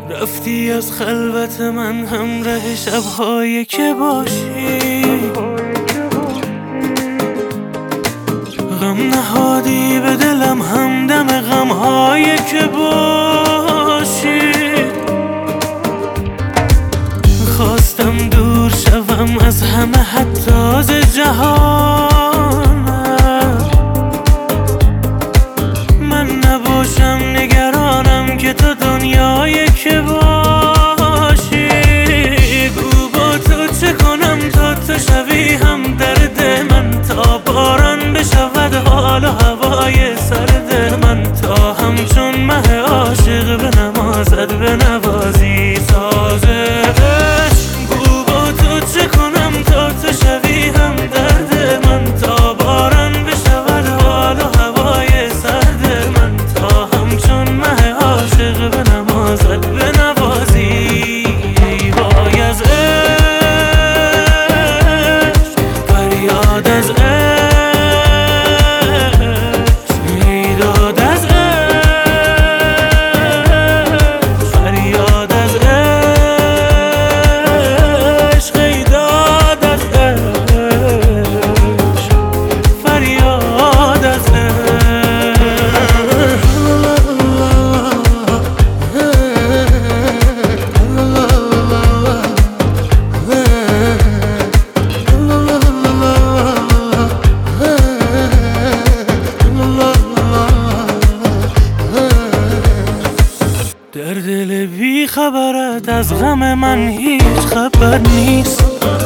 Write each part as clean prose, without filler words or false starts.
رفتی از خلوت من همراه شب‌هایی که باشی، غم نهادی به دلم همدم غم‌هایی که باشی. خواستم دور شوم از همه حتی از جهانم، من نباشم نگرانم که تو دنیایی که باشی. گو با تو چه کنم تا تو شوی هم درد من، تا باران بشود حال و هوای سرد من، تا همچون مه عاشق به نمازت به نوازی سازه. گو با تو چه کنم تا تو شوی هم درد من، تا باران بشود حال و هوای سرد من، تا همچون مه عاشق به نمازت به نوازی. ای وای از عشق، فریاد از عشق، میداد از عشق، فریاد از عشق، ایداد از عشق، فریاد از در دل بی خبرت از غم من هیچ خبر نیست.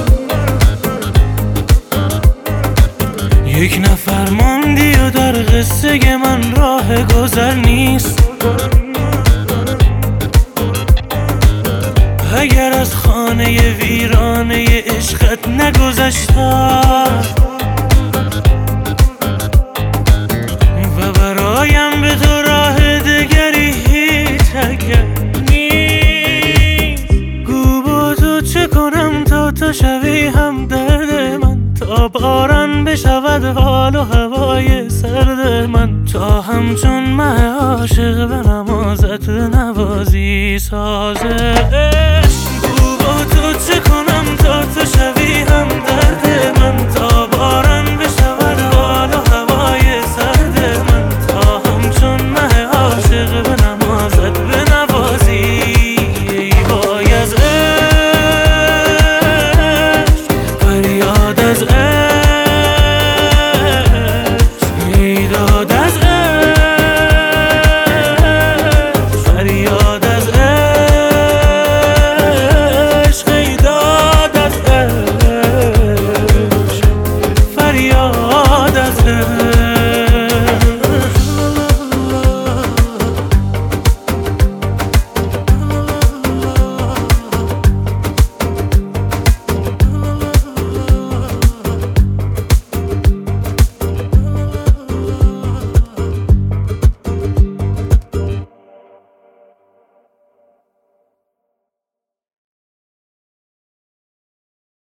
یک نفر ماندی و در قصه من راه گذر نیست. اگر از خانه ویرانه عشقت نگذشتم و برایم به تو راه دگری هیچ اگر نیست. گو با تو چه کنم تا تو شوی هم درد من، تا باران بشود حال و هوای سرد من، تا همچون مه عاشق به نمازت نوازی سازه. گو با تو چه کنم